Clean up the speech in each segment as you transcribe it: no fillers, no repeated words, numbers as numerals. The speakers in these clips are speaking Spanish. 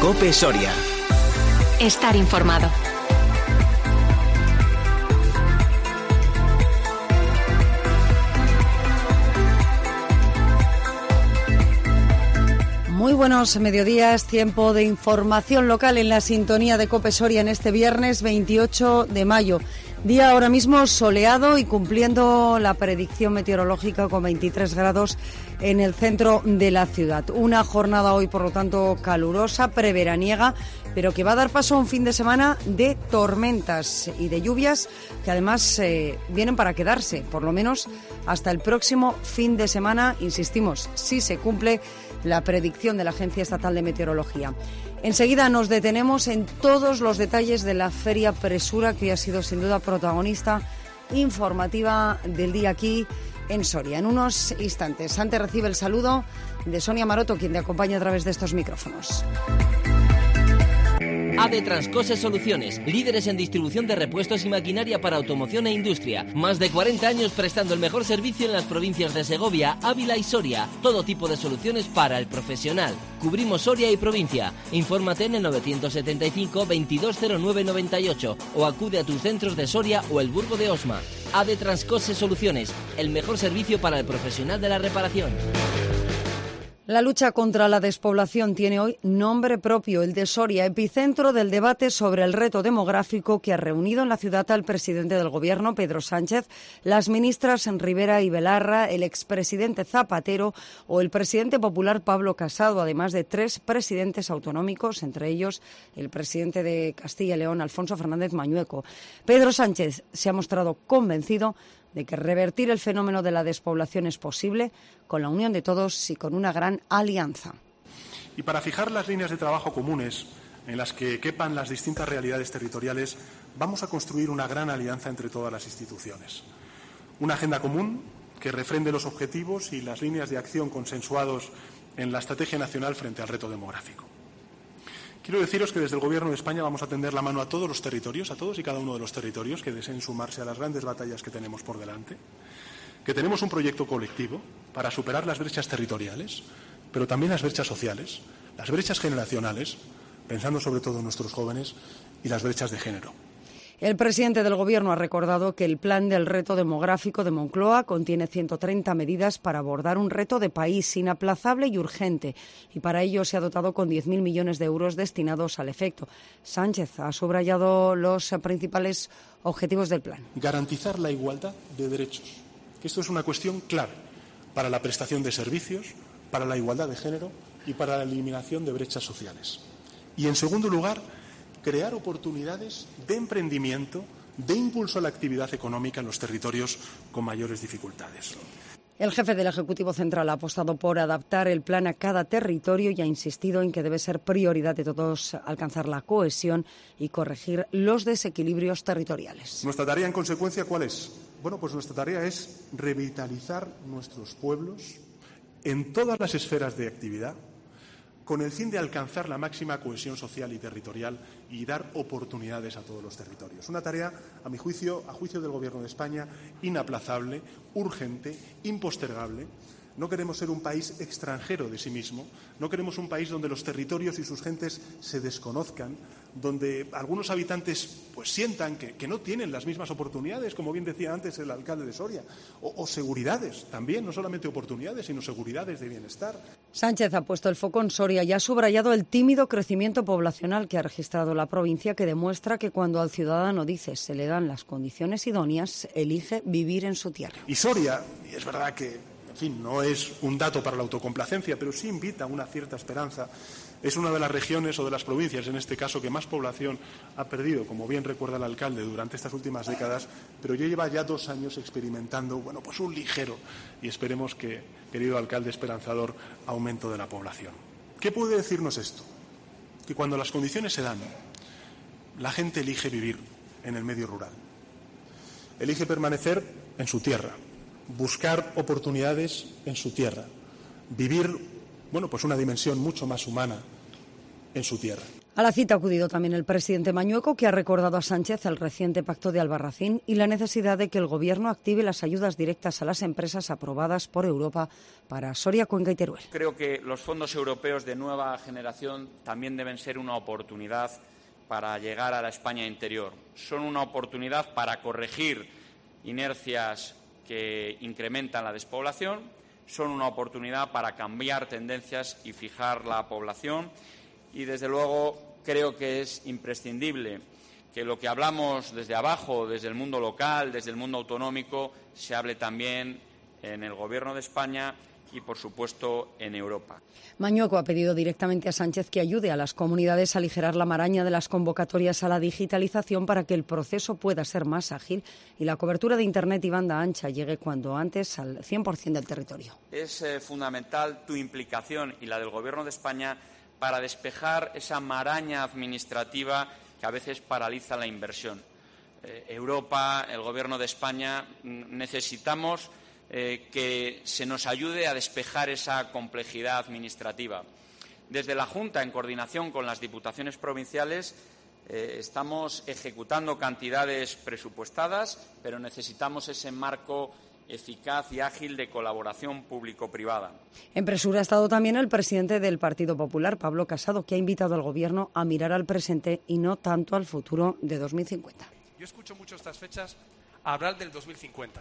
COPE Soria. Estar informado. Muy buenos mediodías, tiempo de información local en la sintonía de COPE Soria en este viernes 28 de mayo. Día ahora mismo soleado y cumpliendo la predicción meteorológica con 23 grados en el centro de la ciudad. Una jornada hoy, por lo tanto, calurosa, preveraniega, pero que va a dar paso a un fin de semana de tormentas y de lluvias que además vienen para quedarse, por lo menos hasta el próximo fin de semana, insistimos, si se cumple la predicción de la Agencia Estatal de Meteorología. Enseguida nos detenemos en todos los detalles de la Feria Presura, que ha sido sin duda protagonista informativa del día aquí en Soria. En unos instantes, antes recibe el saludo de Sonia Maroto, quien te acompaña a través de estos micrófonos. AD Transcose Soluciones, líderes en distribución de repuestos y maquinaria para automoción e industria. Más de 40 años prestando el mejor servicio en las provincias de Segovia, Ávila y Soria. Todo tipo de soluciones para el profesional. Cubrimos Soria y provincia. Infórmate en el 975 220998 o acude a tus centros de Soria o el Burgo de Osma. AD Transcose Soluciones, el mejor servicio para el profesional de la reparación. La lucha contra la despoblación tiene hoy nombre propio, el de Soria, epicentro del debate sobre el reto demográfico que ha reunido en la ciudad al presidente del Gobierno, Pedro Sánchez, las ministras Rivera y Belarra, el expresidente Zapatero o el presidente popular Pablo Casado, además de 3 presidentes autonómicos, entre ellos el presidente de Castilla y León, Alfonso Fernández Mañueco. Pedro Sánchez se ha mostrado convencido de que revertir el fenómeno de la despoblación es posible con la unión de todos y con una gran alianza. Y para fijar las líneas de trabajo comunes en las que quepan las distintas realidades territoriales, vamos a construir una gran alianza entre todas las instituciones. Una agenda común que refrende los objetivos y las líneas de acción consensuados en la Estrategia Nacional frente al reto demográfico. Quiero deciros que desde el Gobierno de España vamos a tender la mano a todos los territorios, a todos y cada uno de los territorios que deseen sumarse a las grandes batallas que tenemos por delante, que tenemos un proyecto colectivo para superar las brechas territoriales, pero también las brechas sociales, las brechas generacionales, pensando sobre todo en nuestros jóvenes, y las brechas de género. El presidente del Gobierno ha recordado que el plan del reto demográfico de Moncloa contiene 130 medidas para abordar un reto de país inaplazable y urgente, y para ello se ha dotado con 10.000 millones de euros destinados al efecto. Sánchez ha subrayado los principales objetivos del plan. Garantizar la igualdad de derechos, que esto es una cuestión clave para la prestación de servicios, para la igualdad de género y para la eliminación de brechas sociales. Y, en segundo lugar, crear oportunidades de emprendimiento, de impulso a la actividad económica en los territorios con mayores dificultades. El jefe del Ejecutivo Central ha apostado por adaptar el plan a cada territorio y ha insistido en que debe ser prioridad de todos alcanzar la cohesión y corregir los desequilibrios territoriales. Nuestra tarea, en consecuencia, ¿cuál es? Bueno, pues nuestra tarea es revitalizar nuestros pueblos en todas las esferas de actividad, con el fin de alcanzar la máxima cohesión social y territorial y dar oportunidades a todos los territorios. Una tarea, a mi juicio, a juicio del Gobierno de España, inaplazable, urgente, impostergable. No queremos ser un país extranjero de sí mismo, no queremos un país donde los territorios y sus gentes se desconozcan, donde algunos habitantes pues sientan que no tienen las mismas oportunidades, como bien decía antes el alcalde de Soria, o seguridades también, no solamente oportunidades, sino seguridades de bienestar. Sánchez ha puesto el foco en Soria y ha subrayado el tímido crecimiento poblacional que ha registrado la provincia, que demuestra que cuando al ciudadano dice se le dan las condiciones idóneas, elige vivir en su tierra. Y Soria, y es verdad que, en fin, no es un dato para la autocomplacencia, pero sí invita a una cierta esperanza. Es una de las regiones o de las provincias, en este caso, que más población ha perdido, como bien recuerda el alcalde, durante estas últimas décadas, pero ya lleva 2 años experimentando, pues un ligero, y esperemos que, querido alcalde esperanzador, aumento de la población. ¿Qué puede decirnos esto? Que cuando las condiciones se dan, la gente elige vivir en el medio rural. Elige permanecer en su tierra, buscar oportunidades en su tierra, vivir, pues una dimensión mucho más humana en su tierra. A la cita ha acudido también el presidente Mañueco, que ha recordado a Sánchez el reciente pacto de Albarracín y la necesidad de que el Gobierno active las ayudas directas a las empresas aprobadas por Europa para Soria, Cuenca y Teruel. Creo que los fondos europeos de nueva generación también deben ser una oportunidad para llegar a la España interior. Son una oportunidad para corregir inercias que incrementan la despoblación, son una oportunidad para cambiar tendencias y fijar la población. Y, desde luego, creo que es imprescindible que lo que hablamos desde abajo, desde el mundo local, desde el mundo autonómico, se hable también en el Gobierno de España y, por supuesto, en Europa. Mañueco ha pedido directamente a Sánchez que ayude a las comunidades a aligerar la maraña de las convocatorias a la digitalización para que el proceso pueda ser más ágil y la cobertura de Internet y banda ancha llegue cuanto antes al 100% del territorio. Es fundamental tu implicación y la del Gobierno de España para despejar esa maraña administrativa que a veces paraliza la inversión. Europa, el Gobierno de España, necesitamos que se nos ayude a despejar esa complejidad administrativa. Desde la Junta, en coordinación con las diputaciones provinciales, estamos ejecutando cantidades presupuestadas, pero necesitamos ese marco eficaz y ágil de colaboración público-privada. En Presura ha estado también el presidente del Partido Popular, Pablo Casado, que ha invitado al Gobierno a mirar al presente y no tanto al futuro de 2050. Yo escucho mucho estas fechas hablar del 2050.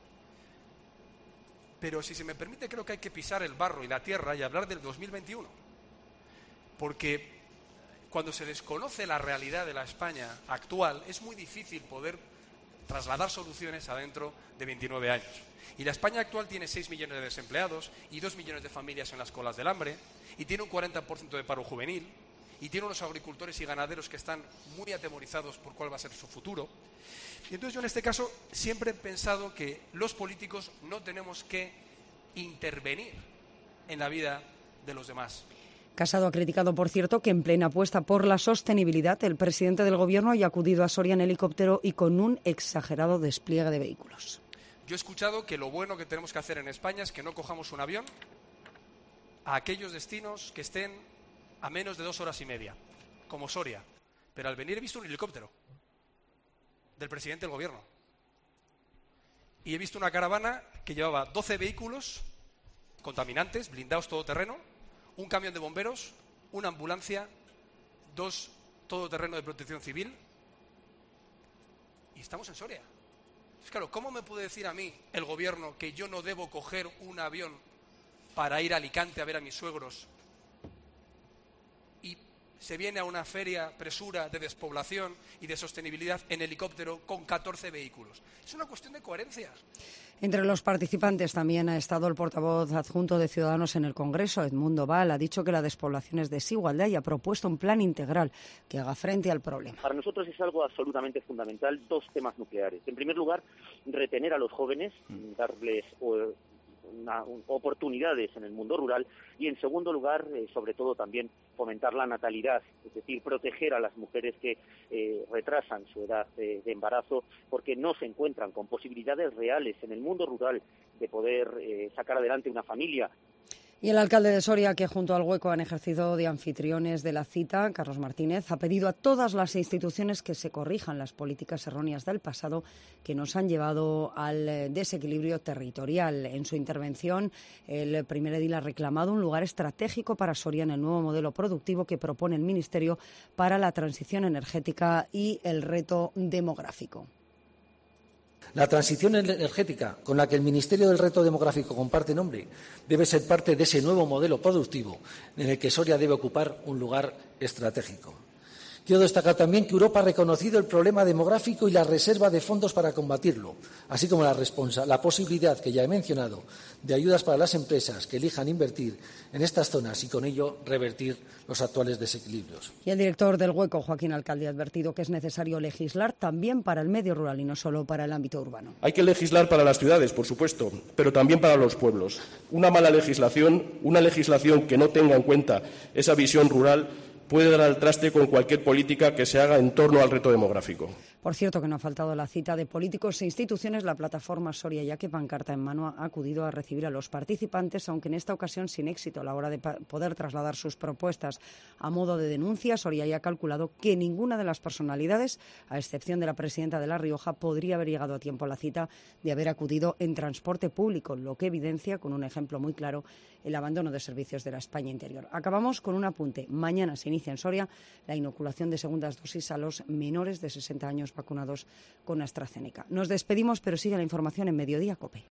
Pero, si se me permite, creo que hay que pisar el barro y la tierra y hablar del 2021. Porque cuando se desconoce la realidad de la España actual, es muy difícil poder trasladar soluciones adentro de 29 años. Y la España actual tiene 6 millones de desempleados y 2 millones de familias en las colas del hambre, y tiene un 40% de paro juvenil, y tiene unos agricultores y ganaderos que están muy atemorizados por cuál va a ser su futuro. Y entonces yo, en este caso, siempre he pensado que los políticos no tenemos que intervenir en la vida de los demás. Casado ha criticado, por cierto, que en plena apuesta por la sostenibilidad el presidente del Gobierno haya acudido a Soria en helicóptero y con un exagerado despliegue de vehículos. Yo he escuchado que lo bueno que tenemos que hacer en España es que no cojamos un avión a aquellos destinos que estén a menos de 2 horas y media, como Soria. Pero al venir he visto un helicóptero del presidente del Gobierno. Y he visto una caravana que llevaba 12 vehículos contaminantes, blindados todoterreno, un camión de bomberos, una ambulancia, 2 todoterreno de protección civil. Y estamos en Soria. Pues claro, ¿cómo me puede decir a mí el Gobierno que yo no debo coger un avión para ir a Alicante a ver a mis suegros? Y se viene a una feria Presura de despoblación y de sostenibilidad en helicóptero con 14 vehículos. Es una cuestión de coherencia. Entre los participantes también ha estado el portavoz adjunto de Ciudadanos en el Congreso, Edmundo Val. Ha dicho que la despoblación es desigualdad y ha propuesto un plan integral que haga frente al problema. Para nosotros es algo absolutamente fundamental, 2 temas nucleares. En primer lugar, retener a los jóvenes, darles oportunidades en el mundo rural, y en segundo lugar, sobre todo también fomentar la natalidad, es decir, proteger a las mujeres que retrasan su edad de embarazo porque no se encuentran con posibilidades reales en el mundo rural de poder sacar adelante una familia. Y el alcalde de Soria, que junto al Hueco han ejercido de anfitriones de la cita, Carlos Martínez, ha pedido a todas las instituciones que se corrijan las políticas erróneas del pasado que nos han llevado al desequilibrio territorial. En su intervención, el primer edil ha reclamado un lugar estratégico para Soria en el nuevo modelo productivo que propone el Ministerio para la transición energética y el reto demográfico. La transición energética, con la que el Ministerio del Reto Demográfico comparte nombre, debe ser parte de ese nuevo modelo productivo en el que Soria debe ocupar un lugar estratégico. Quiero destacar también que Europa ha reconocido el problema demográfico y la reserva de fondos para combatirlo, así como la posibilidad que ya he mencionado de ayudas para las empresas que elijan invertir en estas zonas y con ello revertir los actuales desequilibrios. Y el director del Hueco, Joaquín Alcalde, ha advertido que es necesario legislar también para el medio rural y no solo para el ámbito urbano. Hay que legislar para las ciudades, por supuesto, pero también para los pueblos. Una mala legislación, una legislación que no tenga en cuenta esa visión rural, puede dar al traste con cualquier política que se haga en torno al reto demográfico. Por cierto, que no ha faltado la cita de políticos e instituciones. La plataforma Soria Ya, que pancarta en mano, ha acudido a recibir a los participantes, aunque en esta ocasión sin éxito a la hora de poder trasladar sus propuestas a modo de denuncia. Soria Ya ha calculado que ninguna de las personalidades, a excepción de la presidenta de La Rioja, podría haber llegado a tiempo a la cita de haber acudido en transporte público, lo que evidencia, con un ejemplo muy claro, el abandono de servicios de la España interior. Acabamos con un apunte. Mañana se inicia en Soria la inoculación de segundas dosis a los menores de 60 años vacunados con AstraZeneca. Nos despedimos, pero sigue la información en Mediodía COPE.